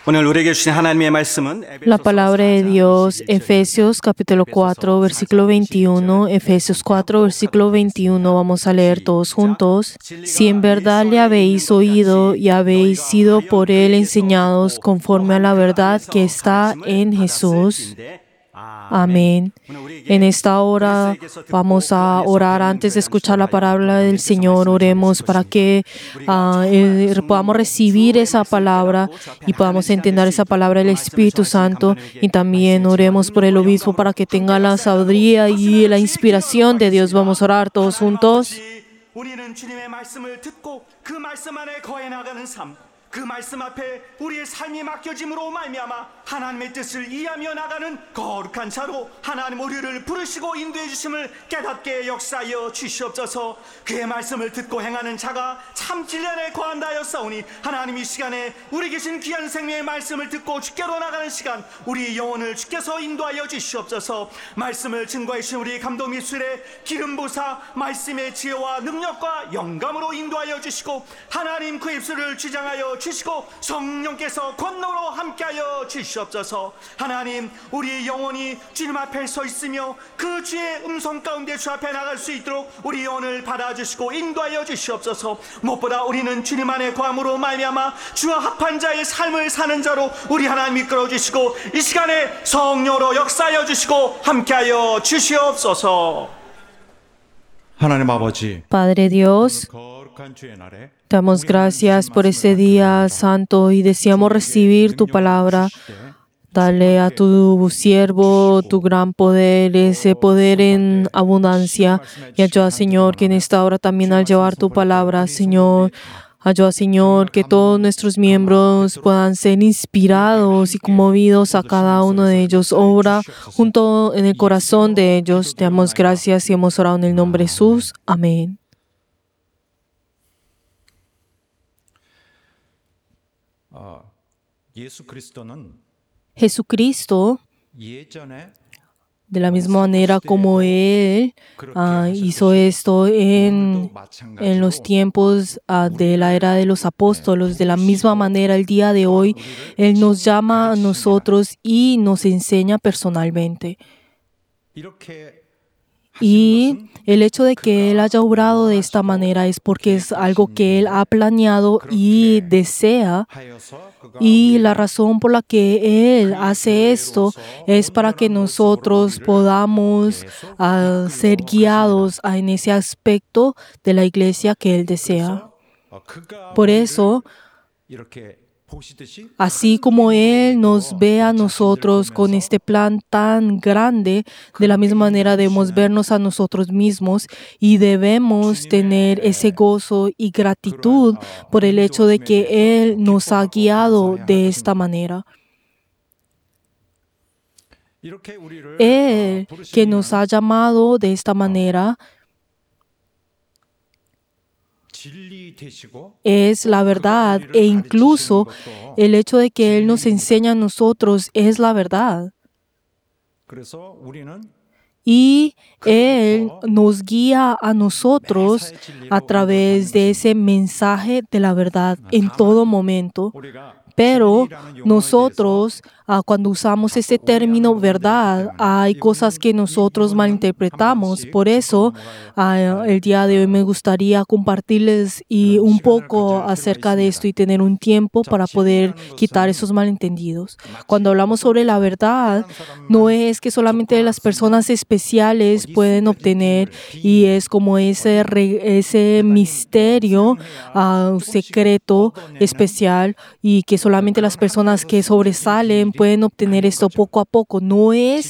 오늘 우리에게 주신 하나님의 말씀은 La palabra de Dios, Efesios capítulo 4, versículo 21, Efesios 4, versículo 21, vamos a leer todos juntos. Si en verdad le habéis oído y habéis sido por él enseñados conforme a la verdad que está en Jesús. Amén. En esta hora vamos a orar antes de escuchar la palabra del Señor. Oremos para que podamos recibir esa palabra y podamos entender esa palabra del Espíritu Santo. Y también oremos por el obispo para que tenga la sabiduría y la inspiración de Dios. Vamos a orar todos juntos. 그 말씀 앞에 우리의 삶이 맡겨짐으로 말미암아 하나님의 뜻을 이해하며 나가는 거룩한 자로 하나님 우리를 부르시고 인도해 주심을 깨닫게 역사하여 주시옵소서. 그의 말씀을 듣고 행하는 자가 참 진리 안에 거한다 하였사오니 하나님 이 시간에 우리 계신 귀한 생명의 말씀을 듣고 주께로 나가는 시간 우리 영혼을 주께서 인도하여 주시옵소서. 말씀을 증거해 주신 우리 감독 입술에 기름 부사 말씀의 지혜와 능력과 영감으로 인도하여 주시고 하나님 그 입술을 주장하여 주시고 성령께서 권능으로 함께하여 주시옵소서. 하나님 우리 영혼이 주님 앞에 서 있으며 그 주의 음성 가운데 주 앞에 나갈 수 있도록 우리 영혼을 받아주시고 인도하여 주시옵소서. 무엇보다 우리는 주님 안에 거함으로 말미암아 주와 합한 자의 삶을 사는 자로 우리 하나님 이끌어 주시고 이 시간에 성령으로 역사하여 주시고 함께하여 주시옵소서. 하나님 아버지, Padre Dios, 거룩한 주의 날에 damos gracias por este día santo y deseamos recibir tu palabra. Dale a tu siervo tu gran poder, ese poder en abundancia. Y ayuda, Señor, que en esta hora también al llevar tu palabra, Señor, ayuda, Señor, que todos nuestros miembros puedan ser inspirados y conmovidos a cada uno de ellos. Obra junto en el corazón de ellos. Te damos gracias y hemos orado en el nombre de Jesús. Amén. 예수 그리스도는 Jesucristo, 예전에 de la misma manera como Él hizo esto en los tiempos de la era de los apóstoles, de la misma manera el día de hoy, Él nos llama a nosotros y nos enseña personalmente. 이렇게 Y el hecho de que Él haya obrado de esta manera es porque es algo que Él ha planeado y desea. 하여서 그가 Y la razón por la que Él hace esto es para que nosotros podamos ser guiados en ese aspecto de la iglesia que Él desea. 그가 Por eso, 이렇게 보시듯이 así como Él nos ve a nosotros con este plan tan grande, de la misma manera debemos vernos a nosotros mismos y debemos tener ese gozo y gratitud por el hecho de que Él nos ha guiado de esta manera. 이렇게 우리를 Él que nos ha llamado de esta manera 진리 되시고 es la verdad e incluso el hecho de que Él nos enseña a nosotros es la verdad. 그래서 우리는 Y Él nos guía a nosotros a través de ese mensaje de la verdad en todo momento. 우리가 Pero nosotros, cuando usamos este término verdad, hay cosas que nosotros malinterpretamos. Por eso, el día de hoy me gustaría compartirles un poco acerca de esto y tener un tiempo para poder quitar esos malentendidos. Cuando hablamos sobre la verdad, no es que solamente las personas especiales pueden obtener y es como ese misterio secreto especial y que solamente las personas que sobresalen pueden obtener esto poco a poco. No es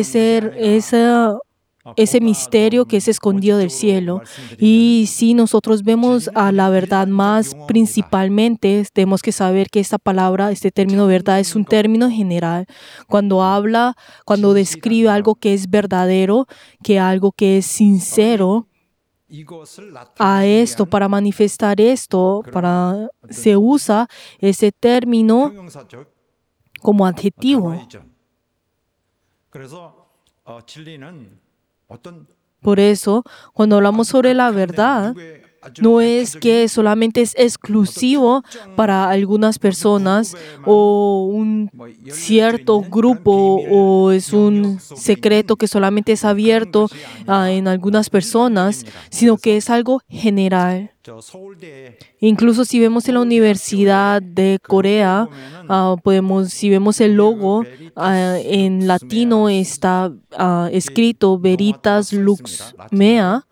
ese misterio que es escondido del cielo. Y si nosotros vemos a la verdad más principalmente, tenemos que saber que esta palabra, este término verdad, es un término general. Cuando describe algo que es verdadero, que algo que es sincero, a esto, para manifestar esto, se usa ese término 형용사적 como adjetivo. 단어이죠. 그래서 진리는 어떤 Por eso, cuando hablamos sobre la verdad, 누구의 no es que solamente es exclusivo para algunas personas o un cierto grupo o es un secreto que solamente es abierto en algunas personas, sino que es algo general. 저 서울대 Incluso si vemos en la Universidad de Corea, si vemos el logo, en latino está escrito Veritas Lux Mea,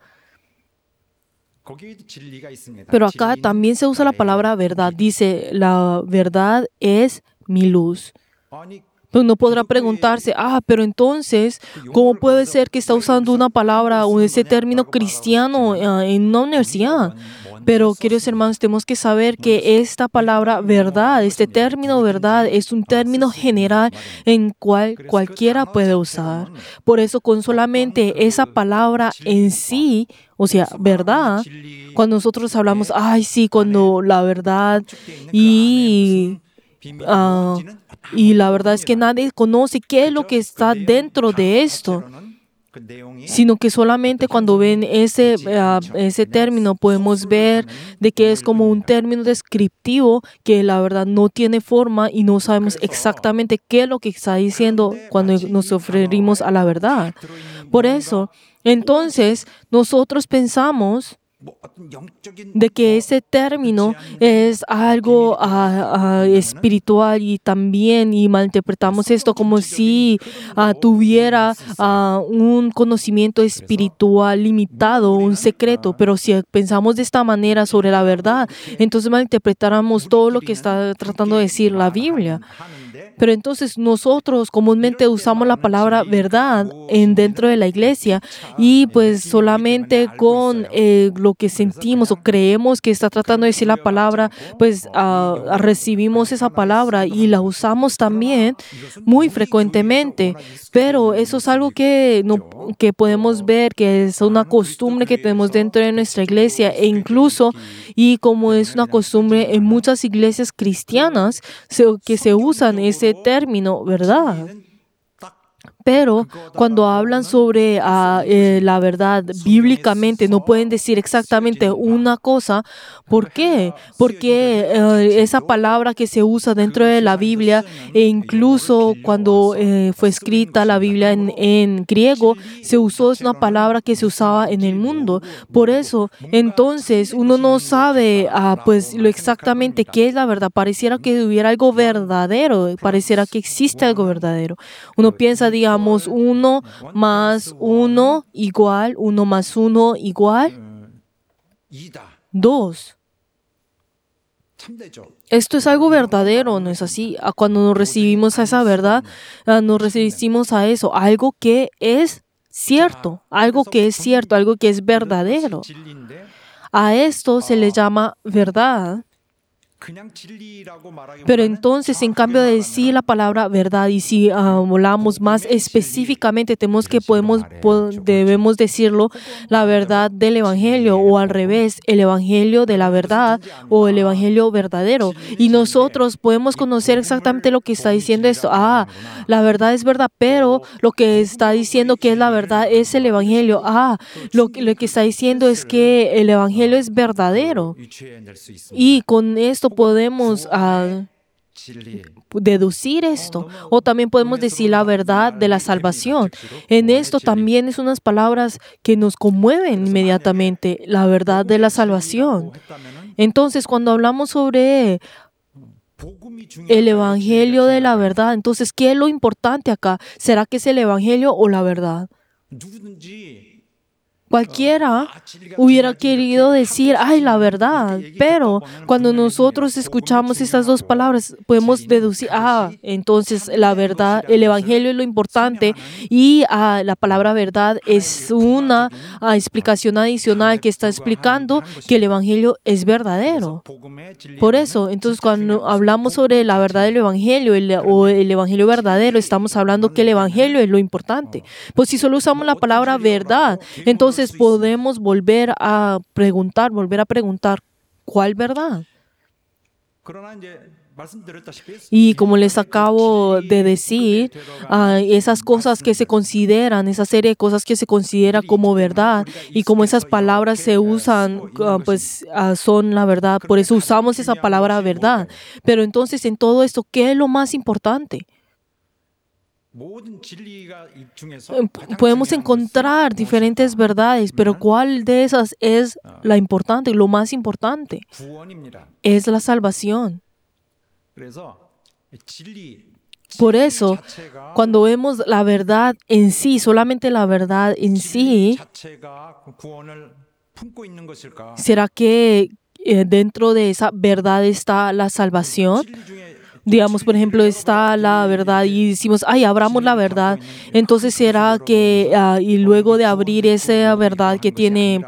거기에도 진리가 있습니다. pero acá 진리는 también se usa la 나의 palabra verdad. Dice, la verdad es mi luz. 아니 Pero uno podrá preguntarse, pero entonces, ¿cómo puede ser que está usando una palabra o ese término cristiano en una universidad? Pero, queridos hermanos, tenemos que saber que esta palabra verdad, este término verdad, es un término general en cual cualquiera puede usar. Por eso, con solamente esa palabra en sí, o sea, verdad, cuando nosotros hablamos, sí, cuando la verdad y la verdad es que nadie conoce qué es lo que está dentro de esto, sino que solamente cuando ven ese término podemos ver de que es como un término descriptivo que la verdad no tiene forma y no sabemos exactamente qué es lo que está diciendo cuando nos referimos a la verdad. Por eso, entonces, nosotros pensamos de que ese término es algo espiritual y también malinterpretamos esto como si tuviera un conocimiento espiritual limitado, un secreto, pero si pensamos de esta manera sobre la verdad, entonces malinterpretáramos todo lo que está tratando de decir la Biblia. Pero entonces nosotros comúnmente usamos la palabra verdad dentro de la iglesia y pues solamente con lo que sentimos o creemos que está tratando de decir la palabra, pues recibimos esa palabra y la usamos también muy frecuentemente. Pero eso es algo que podemos ver que es una costumbre que tenemos dentro de nuestra iglesia e incluso, y como es una costumbre en muchas iglesias cristianas que se usan ese término, ¿verdad? Pero cuando hablan sobre la verdad bíblicamente, no pueden decir exactamente una cosa. ¿Por qué? Porque esa palabra que se usa dentro de la Biblia, e incluso cuando fue escrita la Biblia en griego, se usó, es una palabra que se usaba en el mundo. Por eso, entonces, uno no sabe pues lo exactamente qué es la verdad. Pareciera que hubiera algo verdadero, pareciera que existe algo verdadero. Uno piensa, digamos, 1 más 1 igual, 1 más 1 igual 2. Esto es algo verdadero, ¿no es así? Cuando nos recibimos a esa verdad, nos recibimos a eso, algo que es cierto, algo que es cierto, algo que es verdadero. A esto se le llama verdad. Pero entonces, en cambio de decir la palabra verdad, y si hablamos más específicamente, debemos decirlo, la verdad del Evangelio, o al revés, el Evangelio de la verdad, o el Evangelio verdadero. Y nosotros podemos conocer exactamente lo que está diciendo esto. La verdad es verdad, pero lo que está diciendo que es la verdad es el Evangelio. Lo que está diciendo es que el Evangelio es verdadero. Y con esto podemos deducir esto, o también podemos decir la verdad de la salvación. En esto también es unas palabras que nos conmueven inmediatamente, la verdad de la salvación. Entonces, cuando hablamos sobre el Evangelio de la verdad, entonces, ¿qué es lo importante acá? ¿Será que es el Evangelio o la verdad? Cualquiera hubiera querido decir, la verdad, pero cuando nosotros escuchamos estas dos palabras, podemos deducir, entonces la verdad, el Evangelio es lo importante y la palabra verdad es una explicación adicional que está explicando que el Evangelio es verdadero. Por eso, entonces cuando hablamos sobre la verdad del Evangelio o el Evangelio verdadero, estamos hablando que el Evangelio es lo importante. Pues si solo usamos la palabra verdad, entonces podemos volver a preguntar, ¿cuál verdad? Y como les acabo de decir, esas cosas que se consideran, esa serie de cosas que se considera como verdad y como esas palabras se usan, son la verdad. Por eso usamos esa palabra verdad. Pero entonces en todo esto, ¿qué es lo más importante? Podemos encontrar diferentes verdades, pero ¿cuál de esas es la importante? Lo más importante es la salvación. Por eso, cuando vemos la verdad en sí, solamente la verdad en sí, ¿será que dentro de esa verdad está la salvación? Digamos, por ejemplo, está la verdad y decimos, abramos la verdad. Entonces, ¿será que y luego de abrir esa verdad que tiene,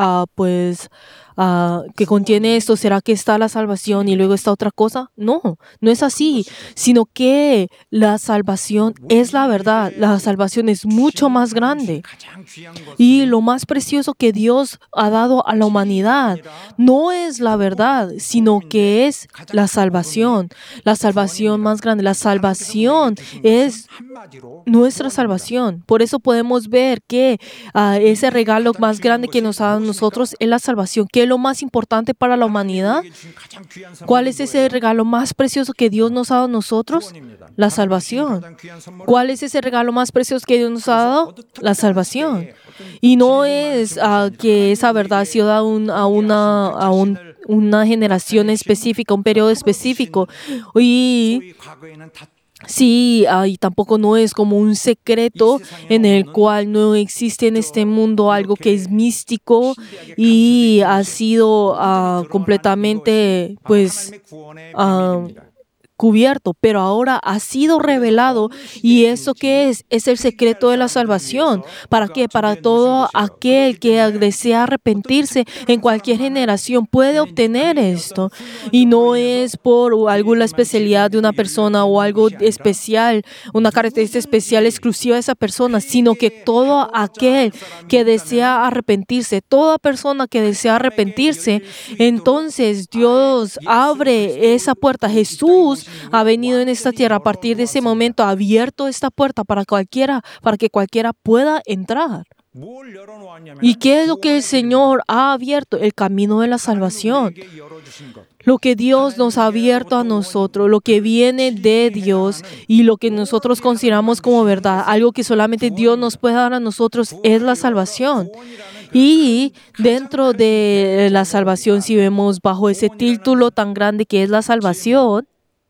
que contiene esto, ¿será que está la salvación y luego está otra cosa? No, no es así, sino que la salvación es la verdad. La salvación es mucho más grande. Y lo más precioso que Dios ha dado a la humanidad no es la verdad, sino que es la salvación. La salvación más grande. La salvación es nuestra salvación. Por eso podemos ver que ese regalo más grande que nos ha dado a nosotros es la salvación. ¿Qué es lo más importante para la humanidad? ¿Cuál es ese regalo más precioso que Dios nos ha dado a nosotros? La salvación. ¿Cuál es ese regalo más precioso que Dios nos ha dado? La salvación. Y no es que esa verdad ha sido dada a una generación específica, un periodo específico. Y sí, y tampoco no es como un secreto en el cual no existe en este mundo algo que es místico y ha sido completamente, cubierto, pero ahora ha sido revelado. ¿Y eso qué es? Es el secreto de la salvación. ¿Para qué? Para todo aquel que desea arrepentirse en cualquier generación puede obtener esto. Y no es por alguna especialidad de una persona o algo especial, una característica especial exclusiva de esa persona, sino que todo aquel que desea arrepentirse, toda persona que desea arrepentirse, entonces Dios abre esa puerta. Jesús ha venido en esta tierra a partir de ese momento, ha abierto esta puerta para que cualquiera pueda entrar. ¿Y qué es lo que el Señor ha abierto? El camino de la salvación. Lo que Dios nos ha abierto a nosotros, lo que viene de Dios y lo que nosotros consideramos como verdad, algo que solamente Dios nos puede dar a nosotros, es la salvación. Y dentro de la salvación, si vemos bajo ese título tan grande que es la salvación,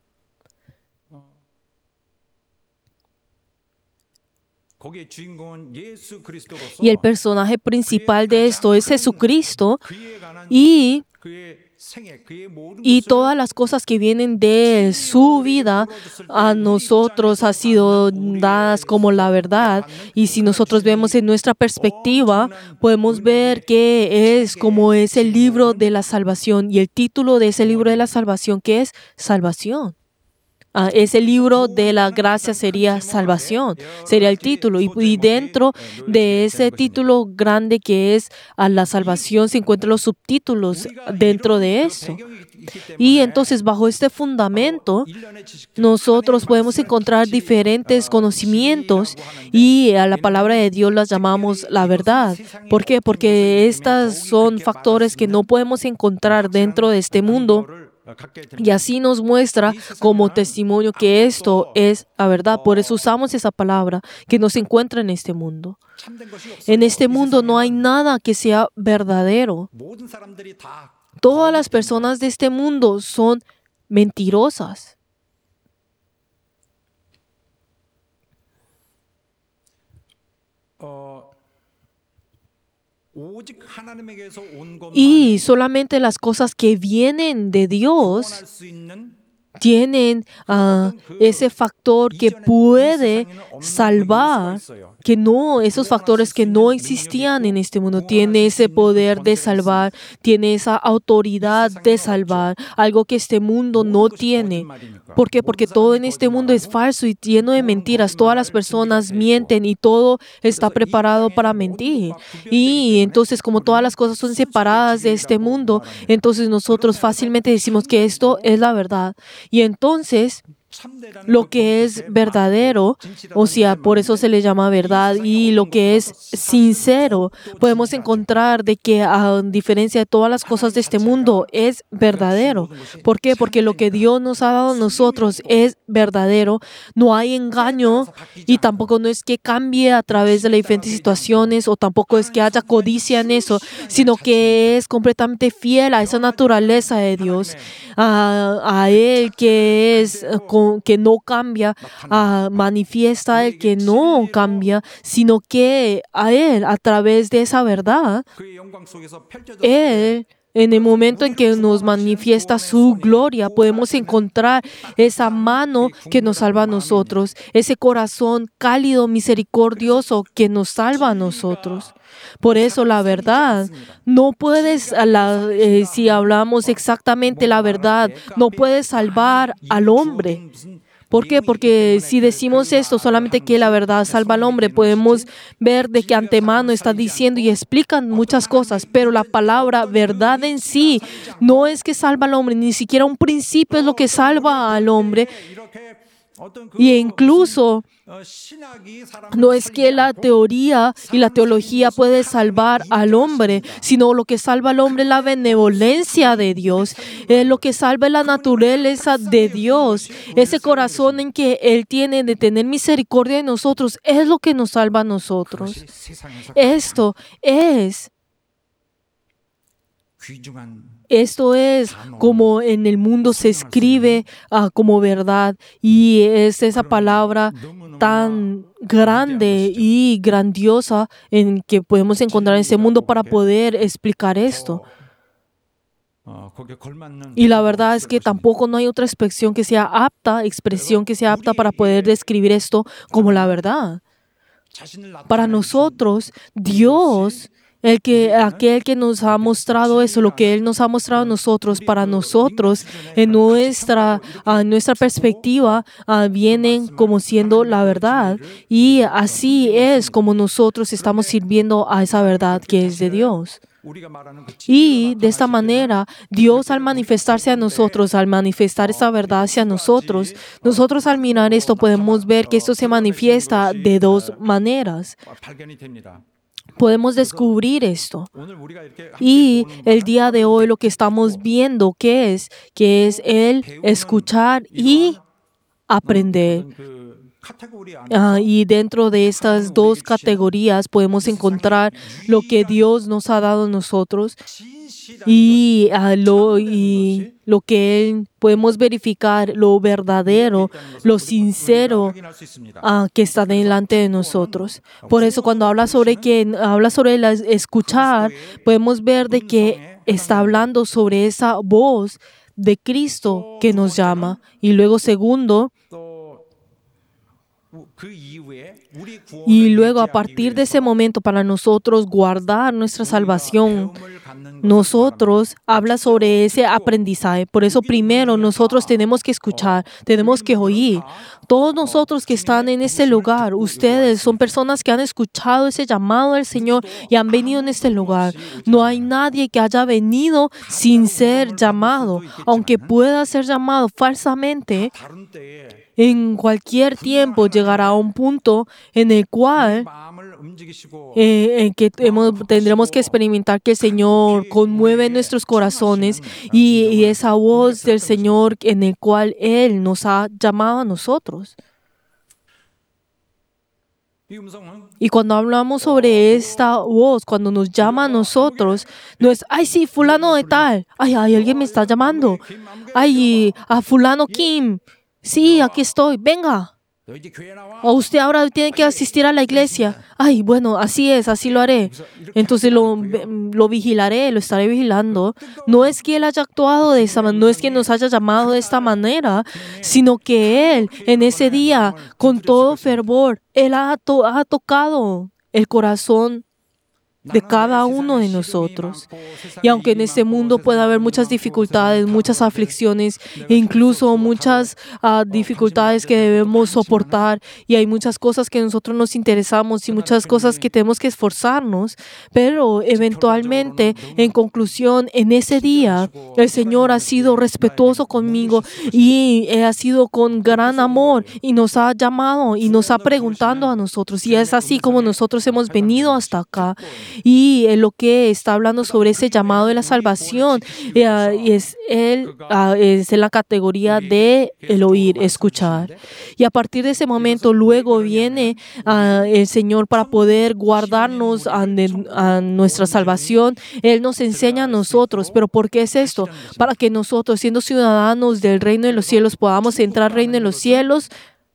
y el personaje principal de esto es Jesucristo y todas las cosas que vienen de su vida a nosotros han sido dadas como la verdad. Y si nosotros vemos en nuestra perspectiva, podemos ver que es como es el libro de la salvación. Y el título de ese libro de la salvación, ¿qué es? Salvación. Ese libro de la gracia sería salvación, sería el título. Y dentro de ese título grande que es la salvación se encuentran los subtítulos dentro de eso. Y entonces bajo este fundamento nosotros podemos encontrar diferentes conocimientos y a la palabra de Dios las llamamos la verdad. ¿Por qué? Porque estas son factores que no podemos encontrar dentro de este mundo. Y así nos muestra como testimonio que esto es la verdad. Por eso usamos esa palabra que no se encuentra en este mundo. En este mundo no hay nada que sea verdadero. Todas las personas de este mundo son mentirosas. Y solamente las cosas que vienen de Dios tienen ese factor que puede salvar, que no, esos factores que no existían en este mundo, tiene ese poder de salvar, tiene esa autoridad de salvar, algo que este mundo no tiene. ¿Por qué? Porque todo en este mundo es falso y lleno de mentiras. Todas las personas mienten y todo está preparado para mentir. Y entonces, como todas las cosas son separadas de este mundo, entonces nosotros fácilmente decimos que esto es la verdad. Y entonces, lo que es verdadero, o sea, por eso se le llama verdad, y lo que es sincero, podemos encontrar de que a diferencia de todas las cosas de este mundo, es verdadero. ¿Por qué? Porque lo que Dios nos ha dado a nosotros es verdadero, no hay engaño y tampoco no es que cambie a través de las diferentes situaciones o tampoco es que haya codicia en eso, sino que es completamente fiel a esa naturaleza de Dios, a Él que es que no cambia, manifiesta el que no cambia, sino que a Él, a través de esa verdad, Él, en el momento en que nos manifiesta su gloria, podemos encontrar esa mano que nos salva a nosotros, ese corazón cálido, misericordioso que nos salva a nosotros. Por eso la verdad, no puedes, si hablamos exactamente la verdad, no puedes salvar al hombre. ¿Por qué? Porque si decimos esto, solamente que la verdad salva al hombre, podemos ver de que antemano está diciendo y explican muchas cosas, pero la palabra verdad en sí no es que salva al hombre, ni siquiera un principio es lo que salva al hombre. Y incluso no es que la teoría y la teología puede salvar al hombre, sino lo que salva al hombre es la benevolencia de Dios, lo que salva es la naturaleza de Dios, ese corazón en que Él tiene de tener misericordia de nosotros, es lo que nos salva a nosotros. Esto es como en el mundo se escribe como verdad y es esa palabra tan grande y grandiosa en que podemos encontrar en este mundo para poder explicar esto. Y la verdad es que tampoco no hay otra expresión que sea apta para poder describir esto como la verdad. Para nosotros, Dios, aquel que nos ha mostrado eso, lo que Él nos ha mostrado a nosotros, para nosotros, en nuestra perspectiva, vienen como siendo la verdad. Y así es como nosotros estamos sirviendo a esa verdad que es de Dios. Y de esta manera, Dios al manifestarse a nosotros, al manifestar esa verdad hacia nosotros al mirar esto podemos ver que esto se manifiesta de dos maneras. Podemos descubrir esto. Y el día de hoy lo que estamos viendo que es el escuchar y aprender. Y dentro de estas dos categorías podemos encontrar lo que Dios nos ha dado a nosotros y lo que Él podemos verificar, lo verdadero, lo sincero que está delante de nosotros. Por eso cuando habla sobre el escuchar, podemos ver de que está hablando sobre esa voz de Cristo que nos llama. Y luego segundo, y luego a partir de ese momento para nosotros guardar nuestra salvación, nosotros habla sobre ese aprendizaje. Por eso primero nosotros tenemos que escuchar, tenemos que oír. Todos nosotros que están en este lugar, ustedes son personas que han escuchado ese llamado del Señor y han venido en este lugar. No hay nadie que haya venido sin ser llamado, aunque pueda ser llamado falsamente. En cualquier tiempo llegará a un punto en el cual tendremos que experimentar que el Señor conmueve nuestros corazones y esa voz del Señor en el cual Él nos ha llamado a nosotros. Y cuando hablamos sobre esta voz, cuando nos llama a nosotros, no es, ay, sí, fulano de tal, ay, alguien me está llamando, ay, a fulano Kim, sí, aquí estoy, venga. O usted ahora tiene que asistir a la iglesia. Ay, bueno, así es, así lo haré. Entonces lo vigilaré, lo estaré vigilando. No es que Él haya actuado de esa manera, no es que nos haya llamado de esta manera, sino que Él, en ese día, con todo fervor, Él ha tocado el corazón de cada uno de nosotros. Y aunque en este mundo pueda haber muchas dificultades, muchas aflicciones, e incluso muchas dificultades que debemos soportar, y hay muchas cosas que nosotros nos interesamos y muchas cosas que tenemos que esforzarnos, pero eventualmente, en conclusión, en ese día, el Señor ha sido respetuoso conmigo y ha sido con gran amor y nos ha llamado y nos ha preguntado a nosotros. Y es así como nosotros hemos venido hasta acá. Y lo que está hablando sobre ese llamado de la salvación es en la categoría de el oír, escuchar. Y a partir de ese momento luego viene el Señor para poder guardarnos a nuestra salvación. Él nos enseña a nosotros. ¿Pero por qué es esto? Para que nosotros, siendo ciudadanos del reino de los cielos, podamos entrar al reino de los cielos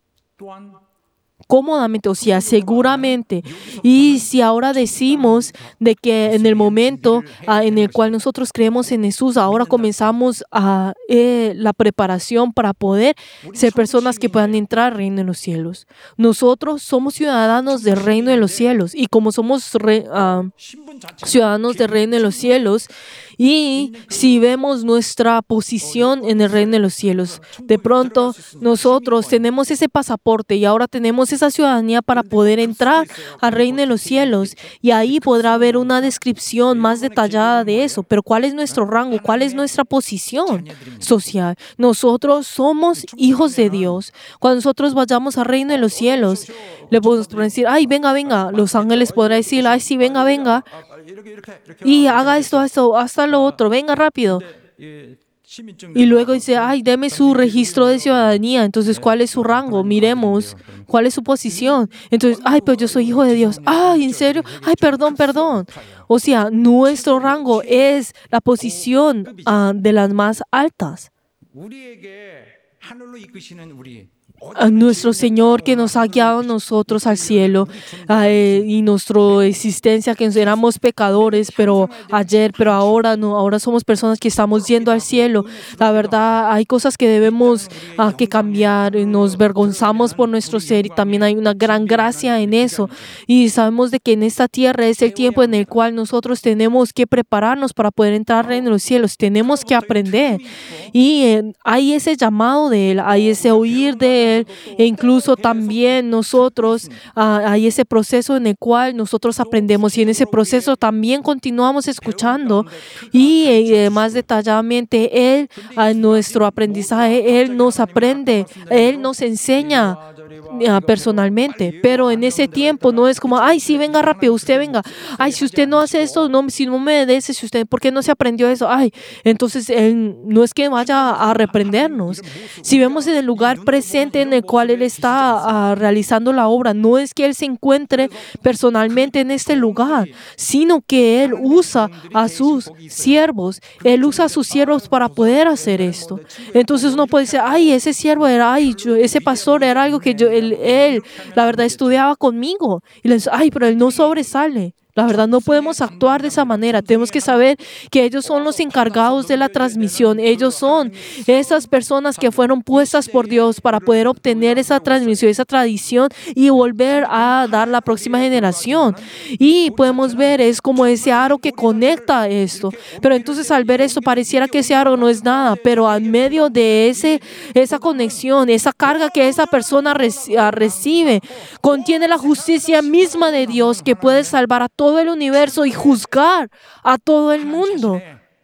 cómodamente, o sea, seguramente. Y si ahora decimos de que en el momento en el cual nosotros creemos en Jesús, ahora comenzamos la preparación para poder ser personas que puedan entrar al reino de los cielos. Nosotros somos ciudadanos del reino de los cielos, y como somos ciudadanos del reino de los cielos, y si vemos nuestra posición en el reino de los cielos, de pronto nosotros tenemos ese pasaporte y ahora tenemos esa ciudadanía para poder entrar al reino de los cielos, y ahí podrá haber una descripción más detallada de eso. Pero ¿cuál es nuestro rango? ¿Cuál es nuestra posición social? Nosotros somos hijos de Dios. Cuando nosotros vayamos al reino de los cielos, le podemos decir, ay, venga, venga. Los ángeles podrán decir, ay, sí, venga, venga. Y haga esto, hasta lo otro, venga rápido. Y luego dice, ay, deme su registro de ciudadanía. Entonces, ¿cuál es su rango? Miremos, ¿cuál es su posición? Entonces, ay, pero yo soy hijo de Dios. Ay, ¿en serio? Ay, perdón. O sea, nuestro rango es la posición de las más altas. A nuestro Señor que nos ha guiado a nosotros al cielo, y nuestra existencia que éramos pecadores, pero ahora no, ahora somos personas que estamos yendo al cielo. La verdad, hay cosas que debemos que cambiar. Nos vergonzamos por nuestro ser, y también hay una gran gracia en eso. Y sabemos de que en esta tierra es el tiempo en el cual nosotros tenemos que prepararnos para poder entrar en los cielos. Tenemos que aprender, y hay ese llamado de Él, hay ese oír de Él. E incluso también nosotros hay ese proceso en el cual nosotros aprendemos, y en ese proceso también continuamos escuchando, y más detalladamente Él, nuestro aprendizaje, Él nos aprende, Él nos enseña personalmente. Pero en ese tiempo no es como, ay, sí, venga rápido, usted venga. Ay, si usted no hace esto, no, si no me obedece, si usted, ¿por qué no se aprendió eso? Ay, entonces Él no es que vaya a reprendernos. Si vemos en el lugar presente en el cual Él está realizando la obra, no es que Él se encuentre personalmente en este lugar, sino que Él usa a sus siervos. Él usa a sus siervos para poder hacer esto. Entonces uno puede decir, ay, ese siervo era, ay, ese pastor era algo que él, la verdad, estudiaba conmigo. Y le dice, ay, pero él no sobresale. La verdad, no podemos actuar de esa manera. Tenemos que saber que ellos son los encargados de la transmisión. Ellos son esas personas que fueron puestas por Dios para poder obtener esa transmisión, esa tradición, y volver a dar la próxima generación. Y podemos ver, es como ese aro que conecta esto. Pero entonces, al ver esto, pareciera que ese aro no es nada. Pero en medio de esa conexión, esa carga que esa persona recibe, contiene la justicia misma de Dios, que puede salvar a todo el universo y juzgar a todo el mundo.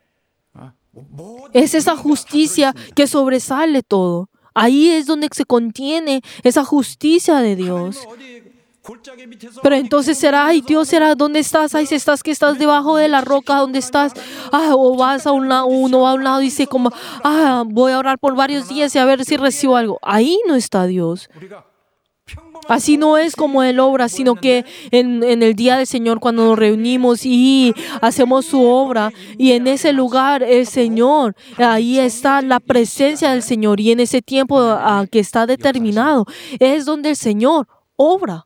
Es esa justicia que sobresale todo. Ahí es donde se contiene esa justicia de Dios. Pero entonces será, ay, Dios, será, ¿dónde estás? Ay, si estás, que estás debajo de la roca, ¿dónde estás? O vas a un lado, uno va a un lado y dice como, voy a orar por varios días y a ver si recibo algo. Ahí no está Dios. Así no es como Él obra, sino que en el día del Señor, cuando nos reunimos y hacemos su obra, y en ese lugar el Señor, ahí está la presencia del Señor, y en ese tiempo que está determinado, es donde el Señor obra.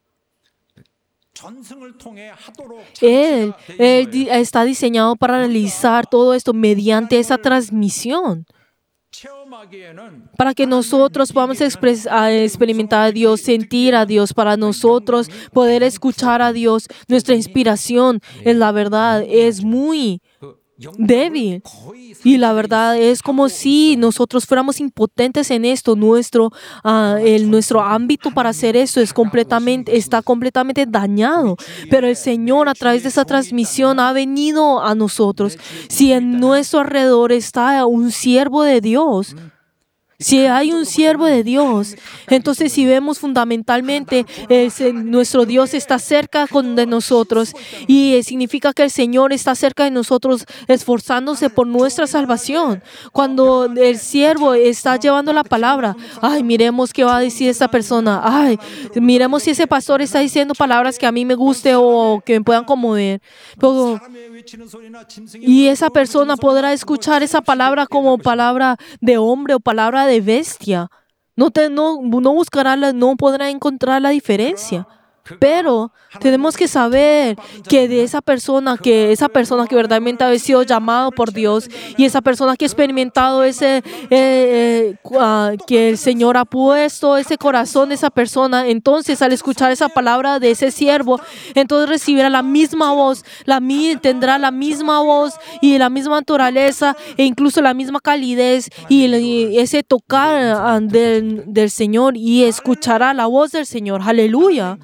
Él está diseñado para realizar todo esto mediante esa transmisión. para que nosotros podamos experimentar a Dios, sentir a Dios, para nosotros poder escuchar a Dios. Nuestra inspiración, en la verdad, es muy débil. Y la verdad es como si nosotros fuéramos impotentes en esto. Nuestro ámbito para hacer esto está completamente dañado. Pero el Señor, a través de esa transmisión, ha venido a nosotros. Si en nuestro alrededor está un siervo de Dios, si hay un siervo de Dios, entonces si vemos fundamentalmente, nuestro Dios está cerca de nosotros y significa que el Señor está cerca de nosotros esforzándose por nuestra salvación. Cuando el siervo está llevando la palabra, miremos qué va a decir esta persona. Miremos si ese pastor está diciendo palabras que a mí me guste o que me puedan conmover. Y esa persona podrá escuchar esa palabra como palabra de hombre o palabra de bestia. No podrá encontrar la diferencia. Pero tenemos que saber que de esa persona que verdaderamente ha sido llamado por Dios y esa persona que ha experimentado que el Señor ha puesto ese corazón de esa persona, entonces al escuchar esa palabra de ese siervo, entonces recibirá la misma voz, tendrá la misma voz y la misma naturaleza e incluso la misma calidez y ese tocar del Señor, y escuchará la voz del Señor. Aleluya.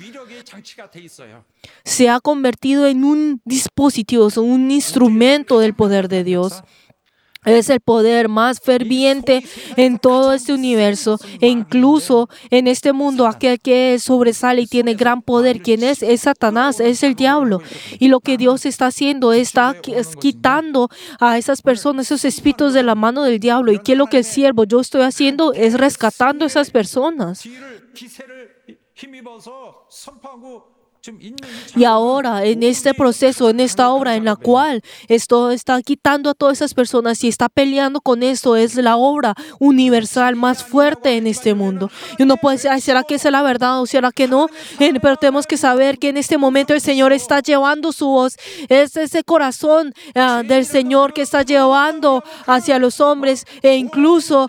Se ha convertido en un dispositivo, un instrumento del poder de Dios. Es el poder más ferviente en todo este universo e incluso en este mundo. Aquel que sobresale y tiene gran poder, ¿quién es? Es Satanás, es el diablo. Y lo que Dios está haciendo es quitando a esas personas, esos espíritus de la mano del diablo. ¿Y qué es lo que el siervo yo estoy haciendo? Es rescatando a esas personas. Y ahora, en este proceso, en esta obra en la cual esto está quitando a todas esas personas y está peleando con esto, es la obra universal más fuerte en este mundo. Y uno puede decir, ¿será que esa es la verdad o será que no? Pero tenemos que saber que en este momento el Señor está llevando su voz. Es ese corazón del Señor que está llevando hacia los hombres e incluso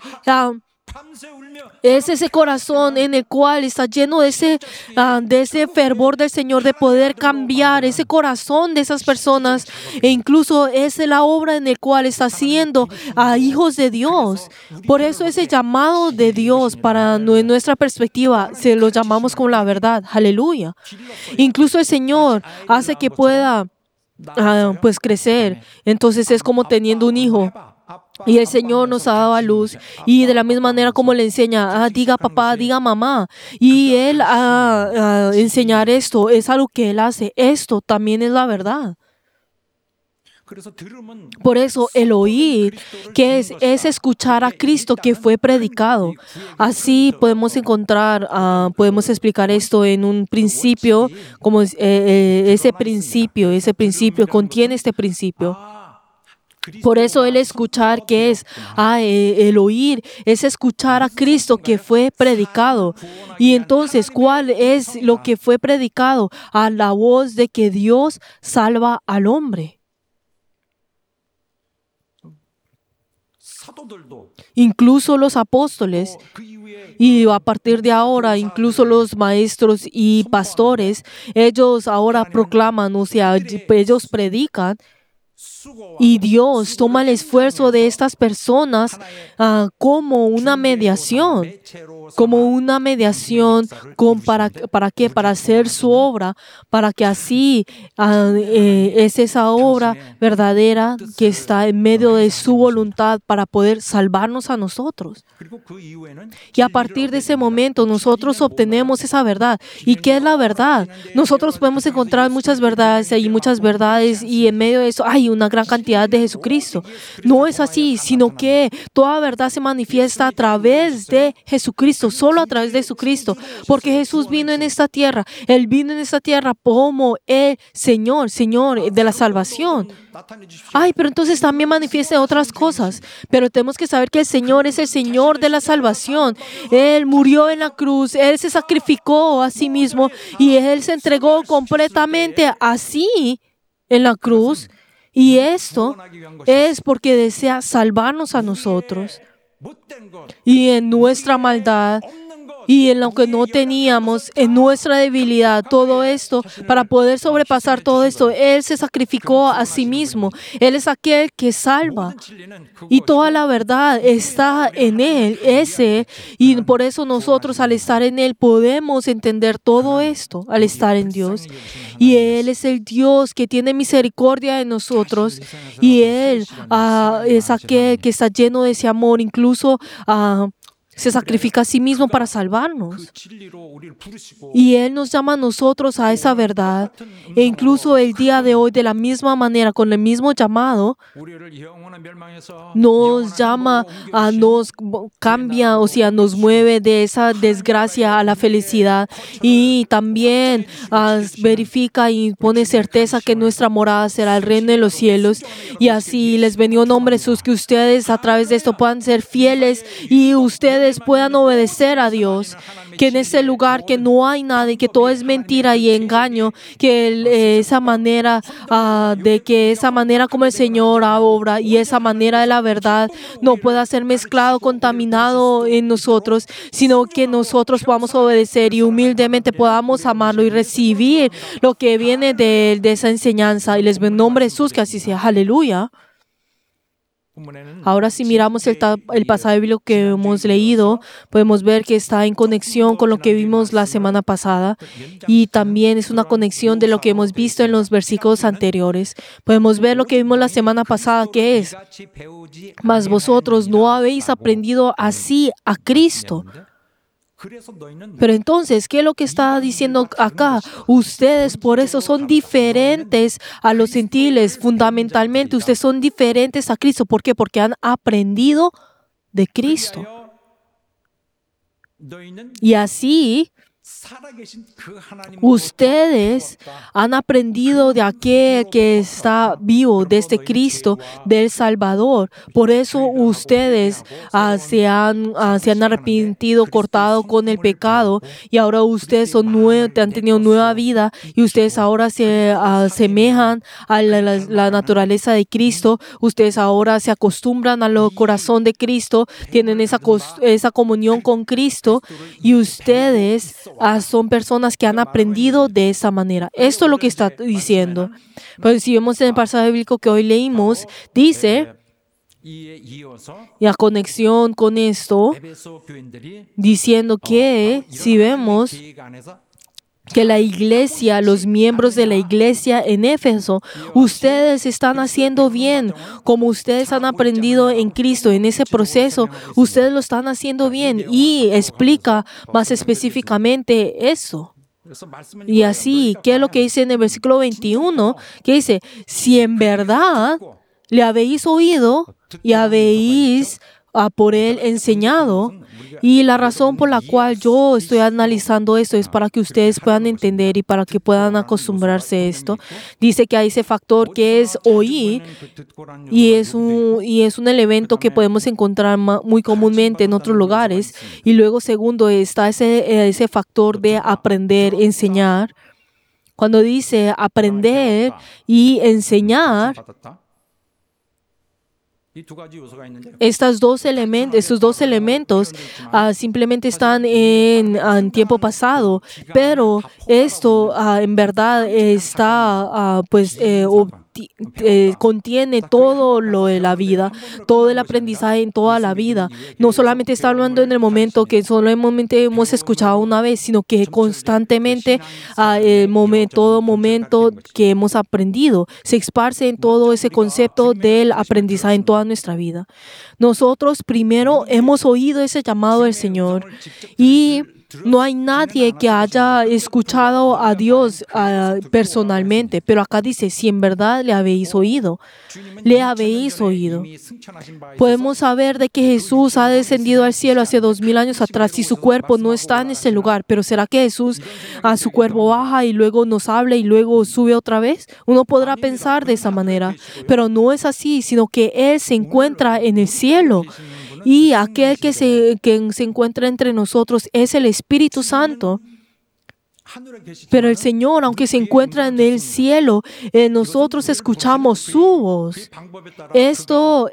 es ese corazón en el cual está lleno de ese fervor del Señor de poder cambiar ese corazón de esas personas, e incluso es la obra en la cual está haciendo a hijos de Dios. Por eso ese llamado de Dios, para nuestra perspectiva, se lo llamamos como la verdad. Aleluya. Incluso el Señor hace que pueda crecer. Entonces es como teniendo un hijo. Y el Señor nos ha dado a luz, y de la misma manera como le enseña, diga papá, diga mamá, y Él enseñar esto es algo que Él hace. Esto también es la verdad. Por eso el oír, que es escuchar a Cristo que fue predicado. Así podemos podemos explicar esto en un principio, como ese principio contiene este principio. Por eso el escuchar, que es el oír, es escuchar a Cristo que fue predicado. Y entonces, ¿cuál es lo que fue predicado? A la voz de que Dios salva al hombre. Incluso los apóstoles, y a partir de ahora, incluso los maestros y pastores, ellos ahora proclaman, ellos predican. Y Dios toma el esfuerzo de estas personas como una mediación. ¿Para qué? Para hacer su obra, para que así es esa obra verdadera que está en medio de su voluntad para poder salvarnos a nosotros. Y a partir de ese momento nosotros obtenemos esa verdad. ¿Y qué es la verdad? Nosotros podemos encontrar muchas verdades y en medio de eso hay una gran cantidad de Jesucristo. No es así, sino que toda verdad se manifiesta a través de Jesucristo, solo a través de Jesucristo, porque Jesús vino en esta tierra. Él vino en esta tierra como el Señor de la salvación. Pero entonces también manifiesta otras cosas. Pero tenemos que saber que el Señor es el Señor de la salvación. Él murió en la cruz, Él se sacrificó a sí mismo y Él se entregó completamente así en la cruz. Y esto es porque desea salvarnos a nosotros. y en nuestra maldad y en lo que no teníamos, en nuestra debilidad, todo esto, para poder sobrepasar todo esto, Él se sacrificó a sí mismo. Él es aquel que salva. Y toda la verdad está en Él, y por eso nosotros al estar en Él podemos entender todo esto, al estar en Dios. Y Él es el Dios que tiene misericordia de nosotros, y Él es aquel que está lleno de ese amor, incluso se sacrifica a sí mismo para salvarnos. Y Él nos llama a nosotros a esa verdad. E incluso el día de hoy, de la misma manera, con el mismo llamado, nos llama, nos cambia, o sea, nos mueve de esa desgracia a la felicidad. Y también verifica y pone certeza que nuestra morada será el reino de los cielos. Y así les bendigo en nombre de Jesús, que ustedes a través de esto puedan ser fieles y ustedes puedan obedecer a Dios, que en ese lugar que no hay nada y que todo es mentira y engaño, que esa manera como el Señor obra y esa manera de la verdad no pueda ser mezclado, contaminado en nosotros, sino que nosotros podamos obedecer y humildemente podamos amarlo y recibir lo que viene de esa enseñanza. Y les bendigo en nombre de Jesús, que así sea. Aleluya. Ahora si miramos el pasaje bíblico que hemos leído, podemos ver que está en conexión con lo que vimos la semana pasada y también es una conexión de lo que hemos visto en los versículos anteriores. Podemos ver lo que vimos la semana pasada, que es: mas vosotros no habéis aprendido así a Cristo. Pero entonces, ¿qué es lo que está diciendo acá? Ustedes por eso son diferentes a los gentiles. Fundamentalmente, ustedes son diferentes a Cristo. ¿Por qué? Porque han aprendido de Cristo. Y así, ustedes han aprendido de aquel que está vivo, de este Cristo, del Salvador. Por eso ustedes se han arrepentido, cortado con el pecado, y ahora ustedes han tenido nueva vida, y ustedes ahora se asemejan a la naturaleza de Cristo. Ustedes ahora se acostumbran al corazón de Cristo, tienen esa comunión con Cristo, y ustedes son personas que han aprendido de esa manera. Esto es lo que está diciendo. Pues si vemos en el pasaje bíblico que hoy leímos, dice, y a conexión con esto, diciendo que si vemos que la iglesia, los miembros de la iglesia en Éfeso, ustedes están haciendo bien, como ustedes han aprendido en Cristo, en ese proceso, ustedes lo están haciendo bien, y explica más específicamente eso. Y así, ¿qué es lo que dice en el versículo 21? Que dice: si en verdad le habéis oído y habéis por Él enseñado. Y la razón por la cual yo estoy analizando esto es para que ustedes puedan entender y para que puedan acostumbrarse a esto. Dice que hay ese factor que es oír, y es un elemento que podemos encontrar muy comúnmente en otros lugares. Y luego, segundo, está ese factor de aprender, enseñar. Cuando dice aprender y enseñar, esos dos elementos simplemente están en tiempo pasado, pero esto en verdad está contiene todo lo de la vida, todo el aprendizaje en toda la vida. No solamente está hablando en el momento que solamente hemos escuchado una vez, sino que constantemente todo momento que hemos aprendido se esparce en todo ese concepto del aprendizaje en toda nuestra vida. Nosotros primero hemos oído ese llamado del Señor, y no hay nadie que haya escuchado a Dios personalmente, pero acá dice: si en verdad le habéis oído. Podemos saber de que Jesús ha descendido al cielo hace 2000 años atrás y su cuerpo no está en ese lugar, pero ¿será que Jesús su cuerpo baja y luego nos habla y luego sube otra vez? Uno podrá pensar de esa manera, pero no es así, sino que Él se encuentra en el cielo. Y aquel que se encuentra entre nosotros es el Espíritu Santo. Pero el Señor, aunque se encuentra en el cielo, nosotros escuchamos su voz. Esto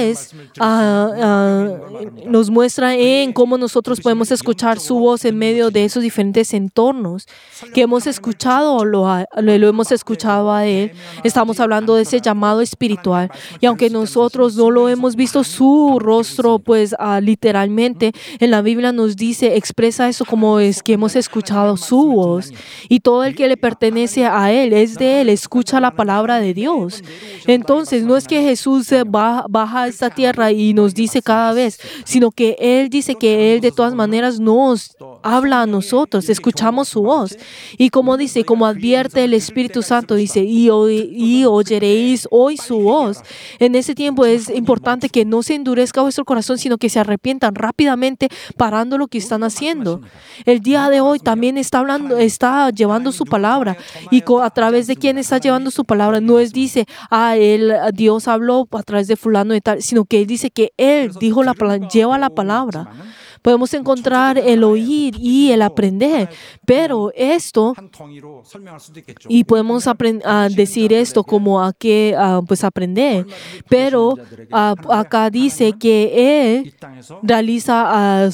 nos muestra en cómo nosotros podemos escuchar su voz en medio de esos diferentes entornos que hemos escuchado, lo hemos escuchado a Él. Estamos hablando de ese llamado espiritual. Y aunque nosotros no lo hemos visto su rostro, pues literalmente en la Biblia nos dice, expresa eso como es que hemos escuchado su voz. Y todo el que le pertenece a Él, es de Él, escucha la palabra de Dios. Entonces, no es que Jesús baja a esta tierra y nos dice cada vez, sino que Él dice que Él de todas maneras nos habla a nosotros, escuchamos su voz. Y como dice, como advierte el Espíritu Santo, dice, y oyeréis hoy su voz. En ese tiempo es importante que no se endurezca vuestro corazón, sino que se arrepientan rápidamente parando lo que están haciendo. El día de hoy también está llevando su palabra. Y a través de quién está llevando su palabra, no es dice, Dios habló a través de fulano y tal, sino que Él dice que Él dijo lleva la palabra. Podemos encontrar el oír y el aprender, pero esto, y podemos decir esto como a qué pues aprender, pero acá dice que Él realiza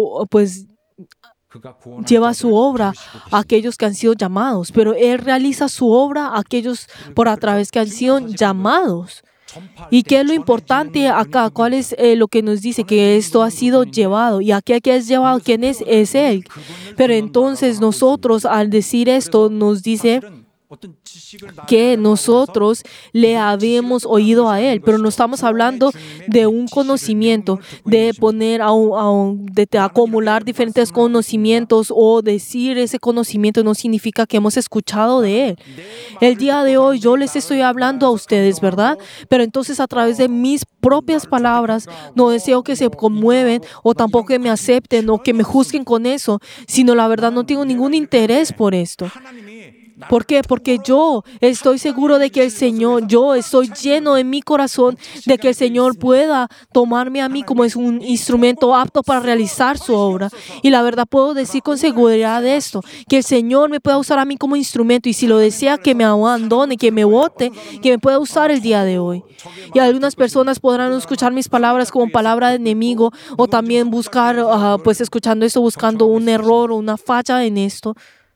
lleva su obra a aquellos que han sido llamados, pero Él realiza su obra a aquellos por a través que han sido llamados. ¿Y qué es lo importante acá? ¿Cuál es lo que nos dice? Que esto ha sido llevado. ¿Y aquí es llevado? ¿Quién es? Es Él. Pero entonces nosotros al decir esto nos dice que nosotros le habíamos oído a Él, pero no estamos hablando de un conocimiento, de poner de acumular diferentes conocimientos o decir ese conocimiento no significa que hemos escuchado de Él. El día de hoy yo les estoy hablando a ustedes, ¿verdad? Pero entonces a través de mis propias palabras no deseo que se conmueven o tampoco que me acepten o que me juzguen con eso, sino la verdad no tengo ningún interés por esto. ¿Por qué? Porque yo estoy seguro de que el Señor, yo estoy lleno en mi corazón de que el Señor pueda tomarme a mí como es un instrumento apto para realizar su obra. Y la verdad puedo decir con seguridad esto, que el Señor me pueda usar a mí como instrumento y si lo desea que me abandone, que me bote, que me pueda usar el día de hoy. Y algunas personas podrán escuchar mis palabras como palabra de enemigo o también buscar, pues escuchando esto, buscando un error o una falla en esto.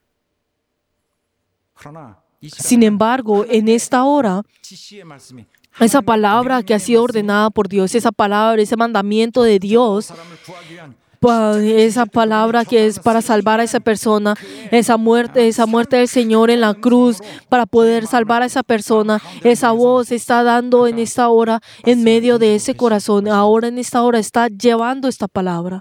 Sin embargo, en esta hora, esa palabra que ha sido ordenada por Dios, esa palabra, ese mandamiento de Dios, esa palabra que es para salvar a esa persona, esa muerte del Señor en la cruz para poder salvar a esa persona, esa voz está dando en esta hora en medio de ese corazón. Ahora en esta hora está llevando esta palabra.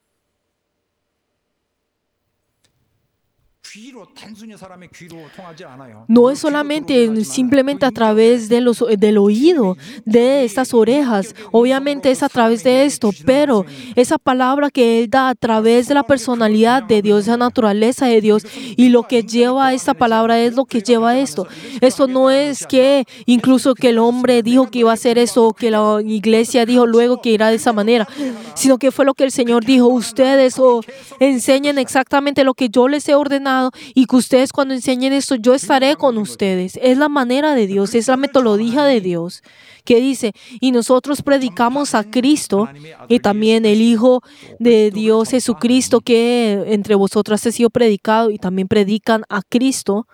No es simplemente a través del oído, de estas orejas. Obviamente es a través de esto, pero esa palabra que Él da a través de la personalidad de Dios, esa naturaleza de Dios, y lo que lleva esta palabra es lo que lleva esto. Esto no es que incluso que el hombre dijo que iba a hacer eso, o que la iglesia dijo luego que irá de esa manera, sino que fue lo que el Señor dijo. Ustedes enseñen exactamente lo que yo les he ordenado y que ustedes cuando enseñen esto, yo estaré con ustedes. Es la manera de Dios, es la metodología de Dios que dice, y nosotros predicamos a Cristo y también el Hijo de Dios Jesucristo que entre vosotros ha sido predicado y también predican a Cristo.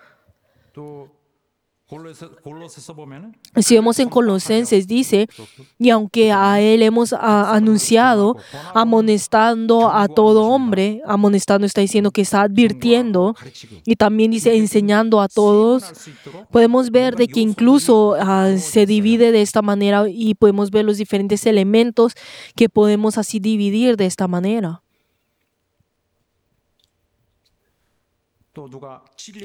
Si vemos en Colosenses dice, y aunque a Él hemos anunciado, amonestando a todo hombre, amonestando está diciendo que está advirtiendo, y también dice enseñando a todos, podemos ver de que incluso se divide de esta manera y podemos ver los diferentes elementos que podemos así dividir de esta manera.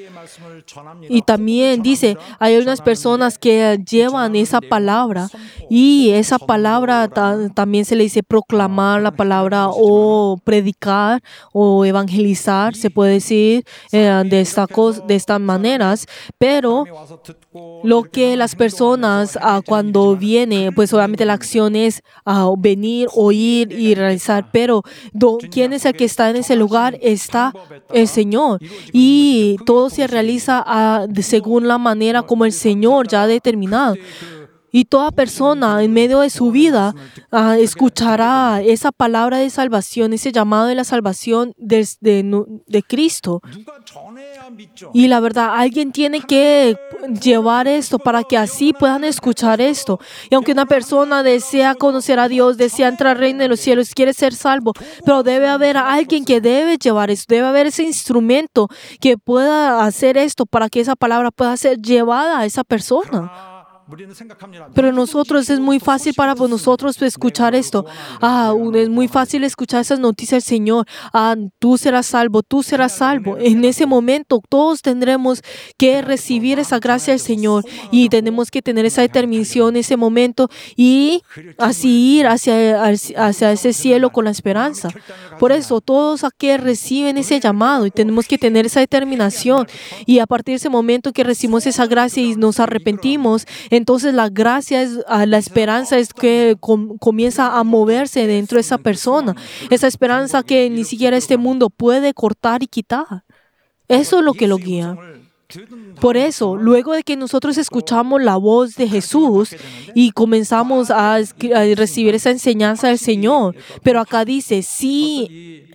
Y también dice, hay unas personas que llevan esa palabra Y esa palabra también se le dice proclamar la palabra o predicar o evangelizar, se puede decir de estas maneras. Pero lo que las personas cuando viene, pues obviamente la acción es venir, oír y realizar. Pero ¿quién es el que está en ese lugar? Está el Señor. Y todo se realiza según la manera como el Señor ya ha determinado. Y toda persona en medio de su vida escuchará esa palabra de salvación, ese llamado de la salvación de Cristo. Y la verdad, alguien tiene que llevar esto para que así puedan escuchar esto. Y aunque una persona desea conocer a Dios, desea entrar al reino de los cielos, quiere ser salvo, pero debe haber alguien que debe llevar esto, debe haber ese instrumento que pueda hacer esto para que esa palabra pueda ser llevada a esa persona. Pero nosotros es muy fácil para nosotros escuchar esto. Es muy fácil escuchar esas noticias del Señor. Tú serás salvo, tú serás salvo. En ese momento todos tendremos que recibir esa gracia del Señor y tenemos que tener esa determinación en ese momento y así ir hacia ese cielo con la esperanza. Por eso todos aquí reciben ese llamado y tenemos que tener esa determinación. Y a partir de ese momento que recibimos esa gracia y nos arrepentimos, entonces la gracia la esperanza es que comienza a moverse dentro de esa persona. Esa esperanza que ni siquiera este mundo puede cortar y quitar. Eso es lo que lo guía. Por eso, luego de que nosotros escuchamos la voz de Jesús y comenzamos a recibir esa enseñanza del Señor, pero acá dice, sí,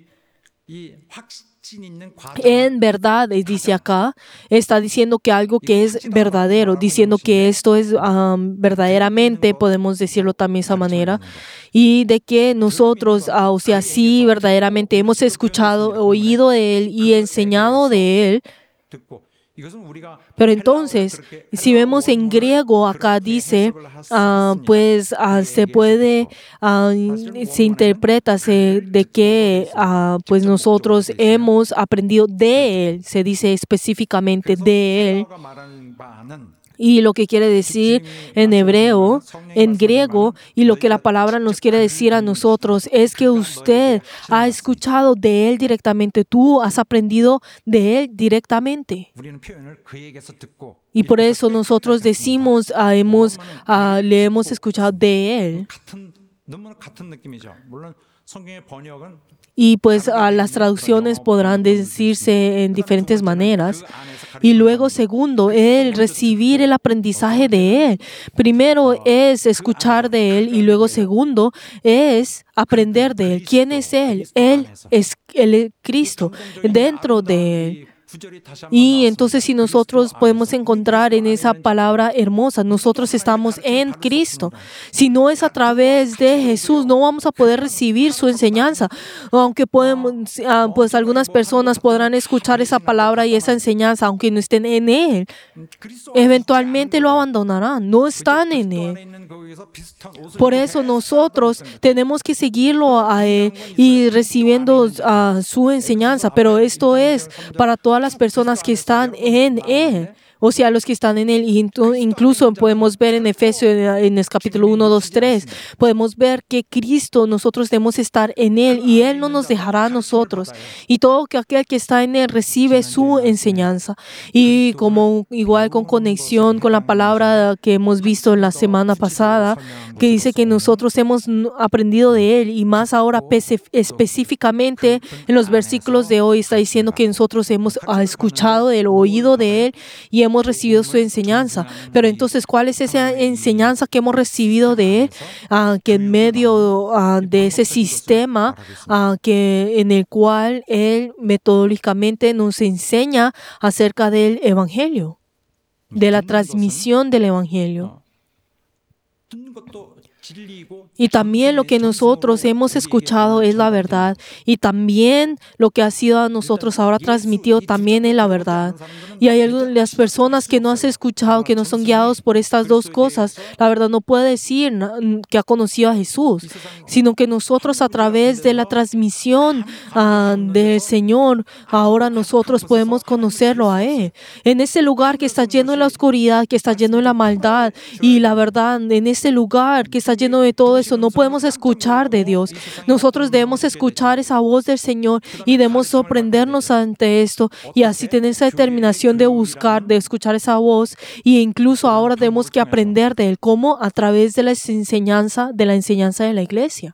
en verdad, dice acá, está diciendo que algo que es verdadero, diciendo que esto es verdaderamente, podemos decirlo también de esa manera, y de que nosotros, sí, verdaderamente hemos escuchado, oído de Él y enseñado de Él. Pero entonces, si vemos en griego, acá dice, se interpreta de que pues nosotros hemos aprendido de Él, se dice específicamente de Él. Y lo que quiere decir en hebreo, en griego, y lo que la palabra nos quiere decir a nosotros es que usted ha escuchado de Él directamente, tú has aprendido de Él directamente. Y por eso nosotros decimos, le hemos escuchado de Él. Y pues las traducciones podrán decirse en diferentes maneras. Y luego, segundo, recibir el aprendizaje de Él. Primero es escuchar de Él y luego, segundo, es aprender de Él. ¿Quién es Él? Él es Cristo dentro de Él. Y entonces si nosotros podemos encontrar en esa palabra hermosa, nosotros estamos en Cristo. Si no es a través de Jesús, no vamos a poder recibir su enseñanza. Aunque pues algunas personas podrán escuchar esa palabra y esa enseñanza, aunque no estén en Él, eventualmente lo abandonarán, no están en Él. Por eso nosotros tenemos que seguirlo a Él y recibiendo su enseñanza, pero esto es para todas las personas que están en Él. O sea, los que están en Él. Incluso podemos ver en Efesios, en el capítulo 1, 2, 3, podemos ver que Cristo, nosotros debemos estar en Él y Él no nos dejará a nosotros. Y todo aquel que está en Él recibe su enseñanza. Y igual con conexión con la palabra que hemos visto en la semana pasada, que dice que nosotros hemos aprendido de Él y más ahora específicamente en los versículos de hoy está diciendo que nosotros hemos escuchado del oído de Él y hemos recibido su enseñanza. Pero entonces, ¿cuál es esa enseñanza que hemos recibido de Él? Que en medio de ese sistema en el cual Él metodológicamente nos enseña acerca del Evangelio, de la transmisión del Evangelio. Y también lo que nosotros hemos escuchado es la verdad. Y también lo que ha sido a nosotros ahora transmitido también es la verdad. Y hay las personas que no han escuchado, que no son guiados por estas dos cosas. La verdad no puede decir que ha conocido a Jesús, sino que nosotros a través de la transmisión del Señor, ahora nosotros podemos conocerlo a Él. En ese lugar que está lleno de la oscuridad, que está lleno de la maldad, y la verdad, en ese lugar que está lleno de todo eso, no podemos escuchar de Dios. Nosotros debemos escuchar esa voz del Señor y debemos sorprendernos ante esto y así tener esa determinación de buscar, de escuchar esa voz, y incluso ahora tenemos que aprender de Él. ¿Cómo? A través de la enseñanza de la iglesia.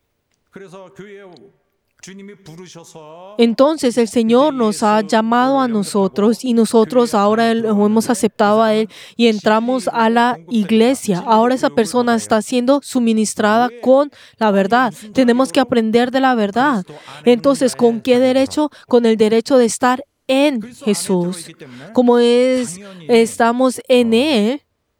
Entonces el Señor nos ha llamado a nosotros y nosotros ahora lo hemos aceptado a Él y entramos a la iglesia. Ahora esa persona está siendo suministrada con la verdad. Tenemos que aprender de la verdad. Entonces, ¿con qué derecho? Con el derecho de estar en Jesús. Como estamos en Él,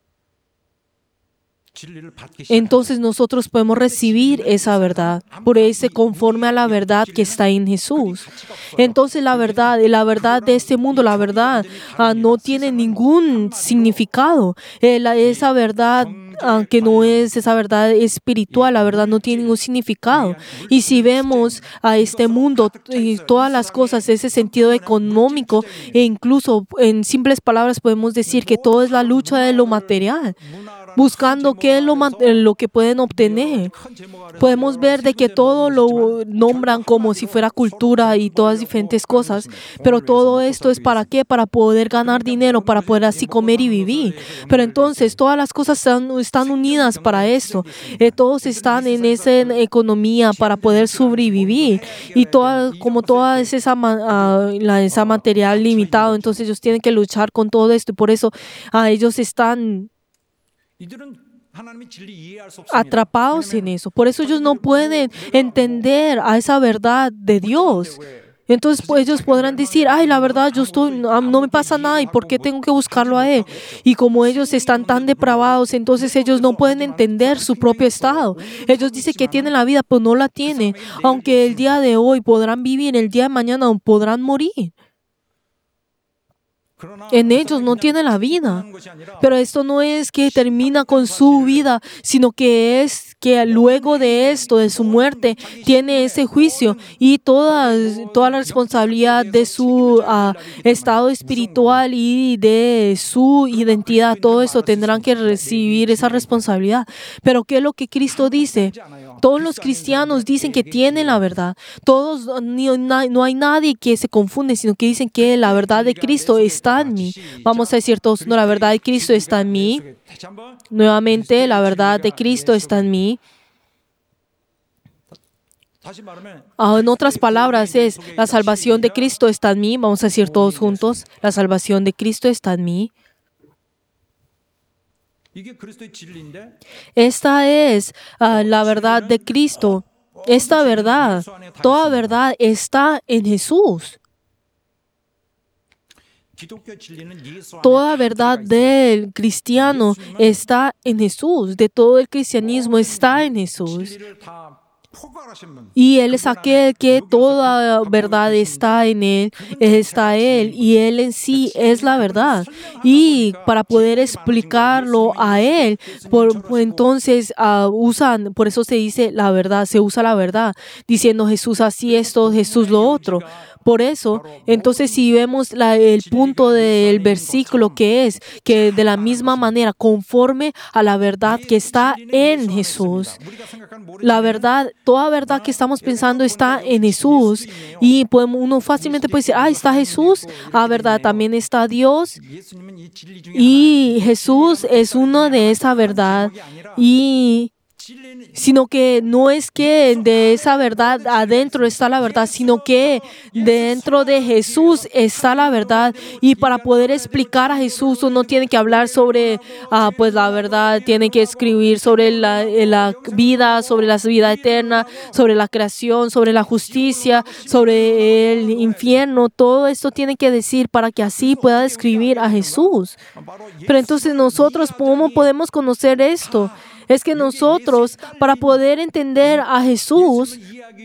entonces nosotros podemos recibir esa verdad, por ese conforme a la verdad que está en Jesús. Entonces la verdad de este mundo, la verdad no tiene ningún significado. Esa verdad que no es esa verdad espiritual, la verdad no tiene ningún significado. Y si vemos a este mundo y todas las cosas, ese sentido económico, e incluso en simples palabras podemos decir que todo es la lucha de lo material, buscando qué es lo que pueden obtener. Podemos ver de que todo lo nombran como si fuera cultura y todas diferentes cosas, pero todo esto es ¿para qué? Para poder ganar dinero, para poder así comer y vivir. Pero entonces todas las cosas están unidas para esto. Todos están en esa economía para poder sobrevivir y toda es esa material limitado. Entonces ellos tienen que luchar con todo esto y por eso ellos están atrapados en eso. Por eso ellos no pueden entender a esa verdad de Dios. Entonces ellos podrán decir, ay, la verdad, no me pasa nada, ¿y por qué tengo que buscarlo a Él? Y como ellos están tan depravados, entonces ellos no pueden entender su propio estado. Ellos dicen que tienen la vida, pero no la tienen. Aunque el día de hoy podrán vivir, el día de mañana podrán morir. En ellos no tiene la vida. Pero esto no es que termina con su vida, sino que es que luego de esto, de su muerte, tiene ese juicio y toda la responsabilidad de su estado espiritual y de su identidad. Todo eso tendrán que recibir esa responsabilidad. Pero ¿qué es lo que Cristo dice? Todos los cristianos dicen que tienen la verdad. No hay nadie que se confunde, sino que dicen que la verdad de Cristo está en mí. Vamos a decir todos, no, la verdad de Cristo está en mí. Nuevamente, la verdad de Cristo está en mí. En otras palabras, es la salvación de Cristo está en mí. Vamos a decir todos juntos, la salvación de Cristo está en mí. Esta es la verdad de Cristo. Esta verdad, toda verdad está en Jesús. Toda verdad del cristiano está en Jesús. De todo el cristianismo está en Jesús. Y Él es aquel que toda verdad está en Él, y Él en sí es la verdad. Y para poder explicarlo a Él, entonces por eso se dice la verdad, se usa la verdad, diciendo Jesús así esto, Jesús lo otro. Por eso, entonces si vemos el punto del versículo que es que de la misma manera, conforme a la verdad que está en Jesús, la verdad, toda verdad que estamos pensando está en Jesús y uno fácilmente puede decir, está Jesús, verdad, también está Dios y Jesús es uno de esa verdad sino que no es que de esa verdad adentro está la verdad, sino que dentro de Jesús está la verdad. Y para poder explicar a Jesús, uno tiene que hablar sobre la verdad, tiene que escribir sobre la vida, sobre la vida eterna, sobre la creación, sobre la justicia, sobre el infierno. Todo esto tiene que decir para que así pueda describir a Jesús. Pero entonces nosotros, ¿cómo podemos conocer esto? es que nosotros, para poder entender a Jesús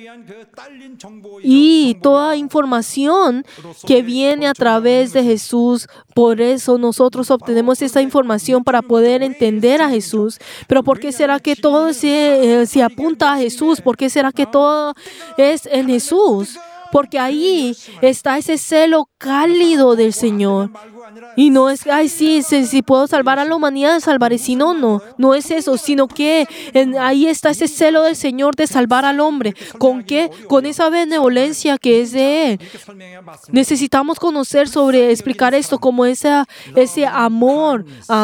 y toda información que viene a través de Jesús, por eso nosotros obtenemos esta información para poder entender a Jesús. Pero ¿por qué será que todo se apunta a Jesús? ¿Por qué será que todo es en Jesús? Porque ahí está ese celo cálido del Señor. Y no es, ay, sí, si puedo salvar a la humanidad, salvaré. Si no, no es eso, sino que ahí está ese celo del Señor de salvar al hombre. ¿Con qué? Con esa benevolencia que es de Él. Necesitamos conocer explicar esto como ese amor,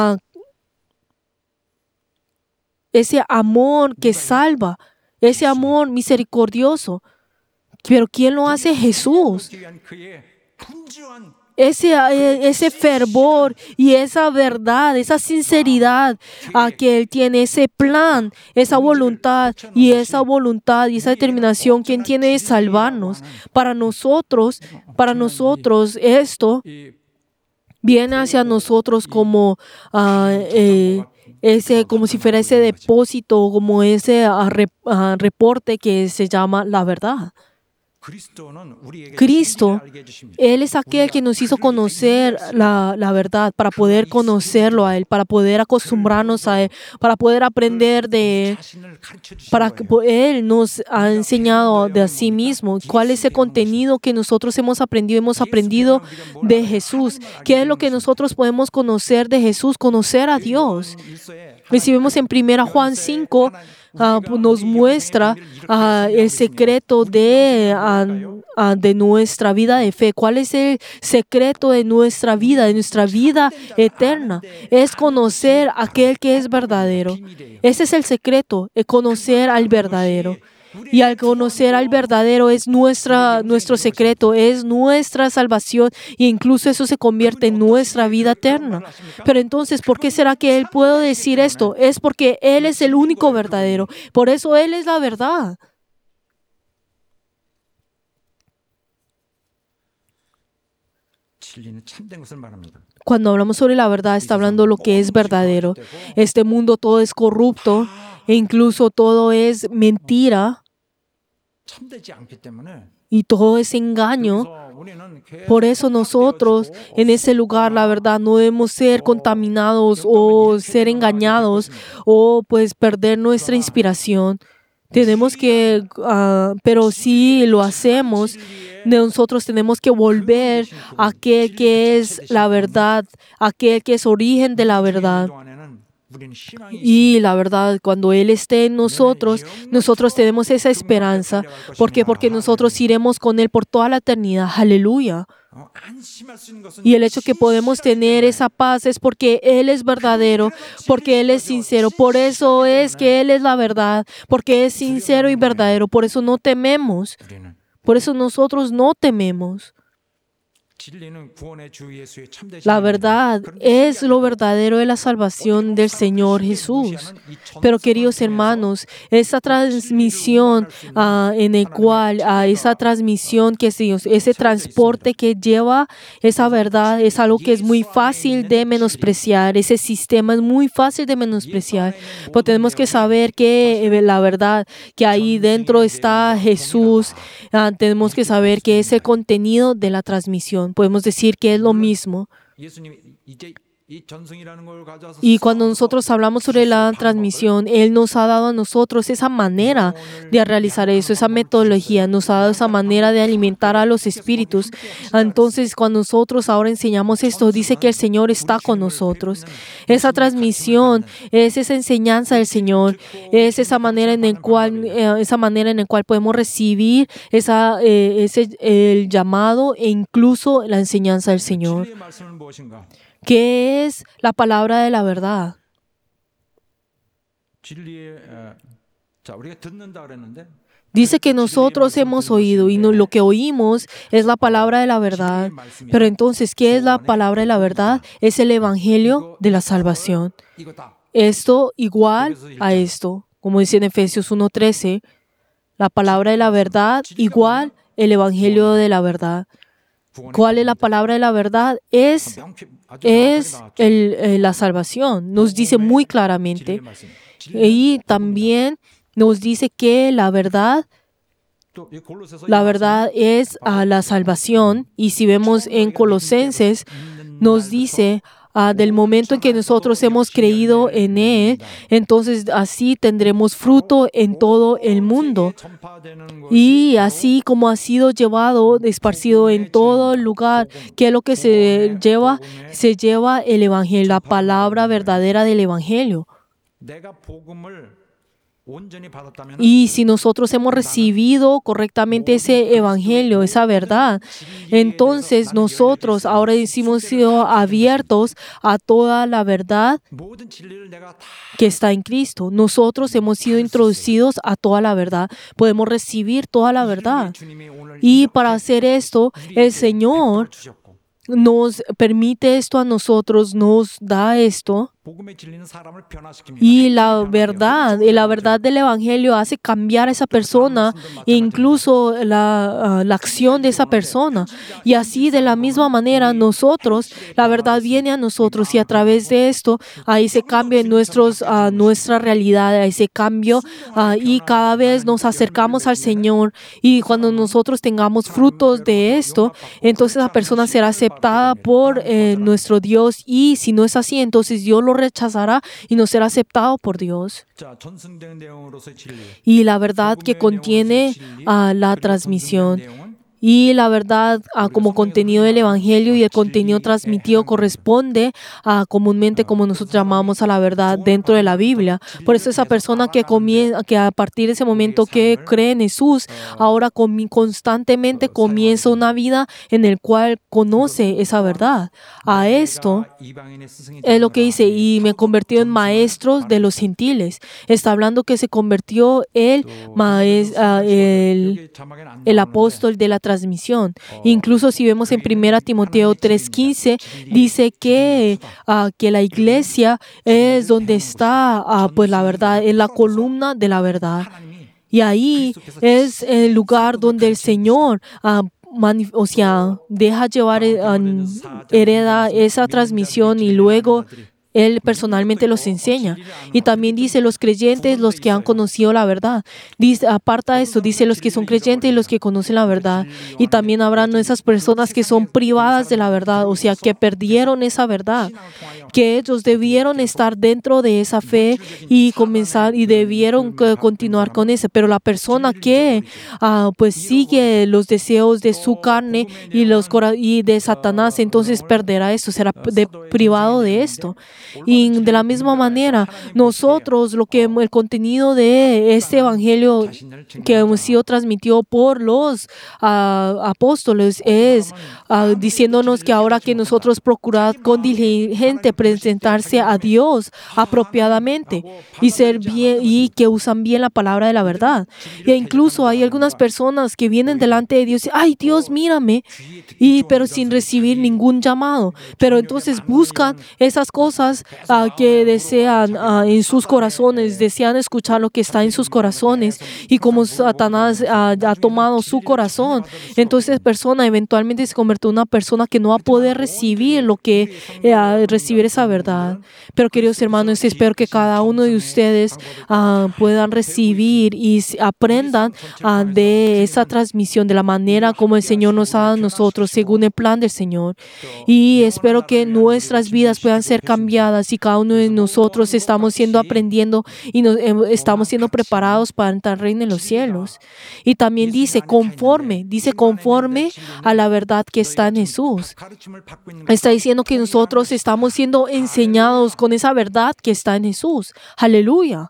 ese amor que salva, ese amor misericordioso. Pero ¿quién lo hace? Jesús. Ese fervor y esa verdad, esa sinceridad que Él tiene, ese plan, esa voluntad y esa determinación, ¿quién tiene de salvarnos? Para nosotros esto viene hacia nosotros como como si fuera ese depósito, como ese reporte que se llama la verdad. Cristo, Él es aquel que nos hizo conocer la verdad, para poder conocerlo a Él, para poder acostumbrarnos a Él, para poder aprender de Él, Él nos ha enseñado de sí mismo cuál es el contenido que nosotros hemos aprendido de Jesús. ¿Qué es lo que nosotros podemos conocer de Jesús? Conocer a Dios. Recibimos en 1 Juan 5, nos muestra el secreto de nuestra vida de fe. ¿Cuál es el secreto de nuestra vida eterna? Es conocer a aquel que es verdadero. Ese es el secreto, es conocer al verdadero. Y al conocer al verdadero es nuestro secreto, es nuestra salvación, e incluso eso se convierte en nuestra vida eterna. Pero entonces, ¿por qué será que Él puede decir esto? Es porque Él es el único verdadero. Por eso Él es la verdad. Cuando hablamos sobre la verdad, está hablando lo que es verdadero. Este mundo todo es corrupto e incluso todo es mentira. Y todo es engaño. Por eso nosotros en ese lugar, la verdad, no debemos ser contaminados o ser engañados o pues perder nuestra inspiración. Tenemos que, pero si lo hacemos, nosotros tenemos que volver a aquel que es la verdad, aquel que es origen de la verdad. Y la verdad, cuando Él esté en nosotros tenemos esa esperanza. ¿Por qué? Porque nosotros iremos con Él por toda la eternidad. Aleluya. Y el hecho que podemos tener esa paz es porque Él es verdadero, porque Él es sincero. Por eso es que Él es la verdad, porque es sincero y verdadero. Por eso no tememos. Por eso nosotros no tememos. La verdad es lo verdadero de la salvación del Señor Jesús. Pero queridos hermanos, esa transmisión ese transporte que lleva esa verdad es algo que es muy fácil de menospreciar. Ese sistema es muy fácil de menospreciar. Pero tenemos que saber que la verdad, que ahí dentro está Jesús. Tenemos que saber que es el contenido de la transmisión. Podemos decir que es lo mismo. Y cuando nosotros hablamos sobre la transmisión, Él nos ha dado a nosotros esa manera de realizar eso, esa metodología, nos ha dado esa manera de alimentar a los espíritus. Entonces, cuando nosotros ahora enseñamos esto, dice que el Señor está con nosotros. Esa transmisión es esa enseñanza del Señor, es esa manera en la cual podemos recibir el llamado e incluso la enseñanza del Señor. ¿Qué es la palabra de la verdad? Dice que nosotros hemos oído y lo que oímos es la palabra de la verdad. Pero entonces, ¿qué es la palabra de la verdad? Es el evangelio de la salvación. Esto igual a esto. Como dice en Efesios 1:13, la palabra de la verdad igual el evangelio de la verdad. ¿Cuál es la palabra de la verdad? Es la salvación. Nos dice muy claramente. Y también nos dice que la verdad es la salvación. Y si vemos en Colosenses, nos dice del momento en que nosotros hemos creído en Él, entonces así tendremos fruto en todo el mundo. Y así como ha sido llevado, esparcido en todo lugar, ¿qué es lo que se lleva? Se lleva el Evangelio, la palabra verdadera del Evangelio. Y si nosotros hemos recibido correctamente ese evangelio, esa verdad, entonces nosotros ahora hemos sido abiertos a toda la verdad que está en Cristo. Nosotros hemos sido introducidos a toda la verdad. Podemos recibir toda la verdad. Y para hacer esto, el Señor nos permite esto a nosotros, nos da esto. Y la verdad del Evangelio hace cambiar a esa persona e incluso la acción de esa persona. Y así de la misma manera nosotros, la verdad viene a nosotros y a través de esto ahí se cambia en nuestra realidad, ahí se cambia y cada vez nos acercamos al Señor. Y cuando nosotros tengamos frutos de esto, entonces la persona será aceptada por nuestro Dios, y si no es así, entonces Dios lo rechazará y no será aceptado por Dios. Y la verdad que contiene la transmisión. Y la verdad como contenido del Evangelio y el contenido transmitido corresponde comúnmente como nosotros llamamos a la verdad dentro de la Biblia. Por eso esa persona que a partir de ese momento que cree en Jesús, ahora constantemente comienza una vida en el cual conoce esa verdad. A esto es lo que dice, y me convirtió en maestros de los gentiles. Está hablando que se convirtió el apóstol de la transmisión. Incluso si vemos en 1 Timoteo 3:15, dice que la iglesia es donde está pues la verdad, es la columna de la verdad. Y ahí es el lugar donde el Señor deja llevar, hereda esa transmisión y luego Él personalmente los enseña. Y también dice los creyentes, los que han conocido la verdad. Dice, aparta de esto, dice los que son creyentes y los que conocen la verdad. Y también habrán esas personas que son privadas de la verdad, o sea, que perdieron esa verdad, que ellos debieron estar dentro de esa fe y comenzar y debieron continuar con eso. Pero la persona que pues sigue los deseos de su carne y de Satanás, entonces perderá esto, será privado de esto. Y de la misma manera, nosotros, el contenido de este evangelio que hemos sido transmitido por los apóstoles es diciéndonos que ahora que nosotros procurad con diligente presentarse a Dios apropiadamente y ser bien, y que usan bien la palabra de la verdad. E incluso hay algunas personas que vienen delante de Dios y ¡ay, Dios, mírame! Pero sin recibir ningún llamado. Pero entonces buscan esas cosas que desean en sus corazones, desean escuchar lo que está en sus corazones, y como Satanás ha tomado su corazón, entonces esa persona eventualmente se convierte en una persona que no va a poder recibir recibir esa verdad. Pero queridos hermanos, espero que cada uno de ustedes puedan recibir y aprendan de esa transmisión, de la manera como el Señor nos ha dado a nosotros, según el plan del Señor. Y espero que nuestras vidas puedan ser cambiadas y cada uno de nosotros estamos aprendiendo y estamos siendo preparados para entrar al reino en los cielos. Y también dice conforme a la verdad que está en Jesús. Está diciendo que nosotros estamos siendo enseñados con esa verdad que está en Jesús. Aleluya.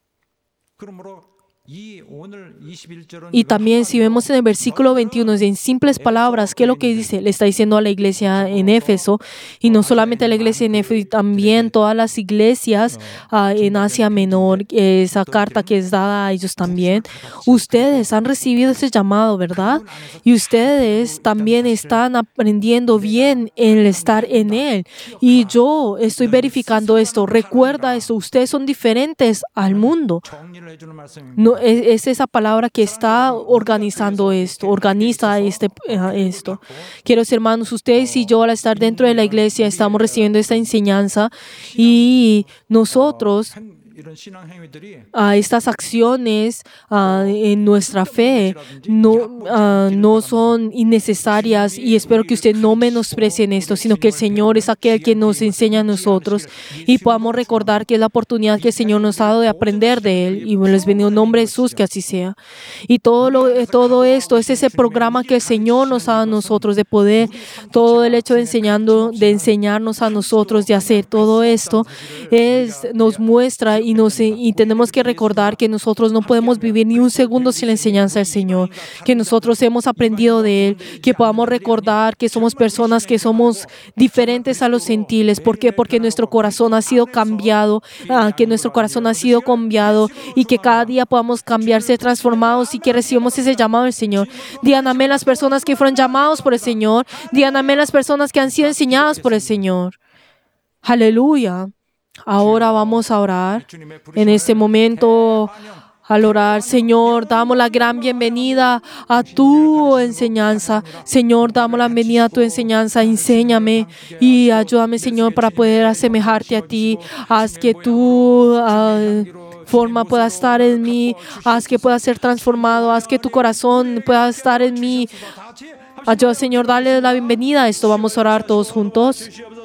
Y también si vemos en el versículo 21, en simples palabras, ¿qué es lo que dice? Le está diciendo a la iglesia en Éfeso, y no solamente a la iglesia en Éfeso, también todas las iglesias en Asia Menor, esa carta que es dada a ellos también. Ustedes han recibido ese llamado, ¿verdad? Y ustedes también están aprendiendo bien el estar en Él. Y yo estoy verificando esto. Recuerda eso, ustedes son diferentes al mundo. No, es esa palabra que está organizando esto, organiza esto. Queridos hermanos, ustedes y yo al estar dentro de la iglesia estamos recibiendo esta enseñanza, y nosotros 이런 신앙 행위들이 estas acciones en nuestra fe no son innecesarias, y espero que usted no menosprecien esto, sino que el Señor es aquel que nos enseña a nosotros y podamos recordar que es la oportunidad que el Señor nos ha dado de aprender de Él, y les bendigo en nombre de Jesús, que así sea. Y todo esto es ese programa que el Señor nos ha dado a nosotros de poder, todo el hecho de enseñarnos a nosotros de hacer todo esto nos muestra y tenemos que recordar que nosotros no podemos vivir ni un segundo sin la enseñanza del Señor, que nosotros hemos aprendido de Él, que podamos recordar que somos personas que somos diferentes a los gentiles. ¿Por qué? Porque nuestro corazón ha sido cambiado, y que cada día podamos cambiar, ser transformados y que recibamos ese llamado del Señor. Digan amén las personas que fueron llamados por el Señor. Digan amén las personas que han sido enseñadas por el Señor. Aleluya. Ahora vamos a orar. En este momento, al orar, Señor, damos la gran bienvenida a tu enseñanza. Señor, damos la bienvenida a tu enseñanza. Enséñame y ayúdame, Señor, para poder asemejarte a ti. Haz que tu forma pueda estar en mí. Haz que pueda ser transformado. Haz que tu corazón pueda estar en mí. Ayuda, Señor, dale la bienvenida a esto. Vamos a orar todos juntos.